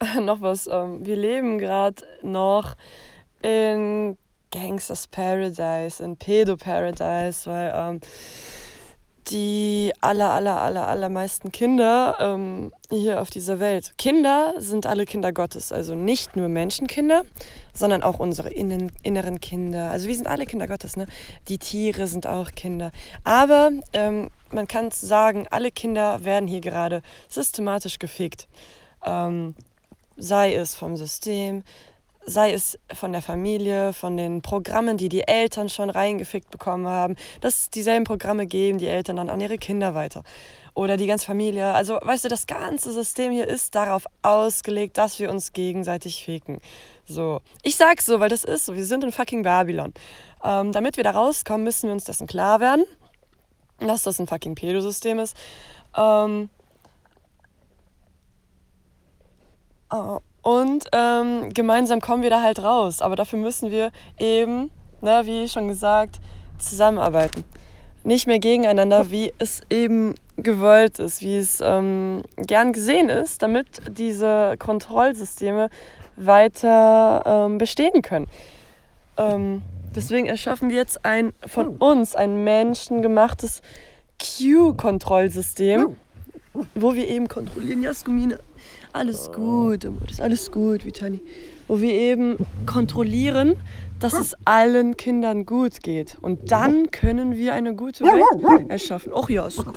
noch was. Wir leben gerade noch in Gangsters Paradise, in Pedo Paradise, weil die allermeisten Kinder hier auf dieser Welt. Kinder sind alle Kinder Gottes, also nicht nur Menschenkinder, sondern auch unsere inneren Kinder. Also wir sind alle Kinder Gottes, ne? Die Tiere sind auch Kinder. Aber man kann sagen, alle Kinder werden hier gerade systematisch gefickt. Ähm, sei es vom System, sei es von der Familie, von den Programmen, die die Eltern schon reingefickt bekommen haben, dass dieselben Programme geben die Eltern dann an ihre Kinder weiter. Oder die ganze Familie. Also, weißt du, das ganze System hier ist darauf ausgelegt, dass wir uns gegenseitig ficken. So. Ich sag's so, weil das ist so. Wir sind in fucking Babylon. Damit wir da rauskommen, müssen wir uns dessen klar werden, dass das ein fucking Pedosystem ist. Ähm, Und gemeinsam kommen wir da halt raus. Aber dafür müssen wir eben, ne, wie schon gesagt, zusammenarbeiten. Nicht mehr gegeneinander, wie es eben gewollt ist, wie es gern gesehen ist, damit diese Kontrollsysteme weiter bestehen können. Deswegen erschaffen wir jetzt von uns ein menschengemachtes Q-Kontrollsystem, wo wir eben kontrollieren, Jasmine, alles gut, das ist alles gut, Vitali. Wo wir eben kontrollieren, dass es allen Kindern gut geht. Und dann können wir eine gute Welt erschaffen. Och ja, ist gut.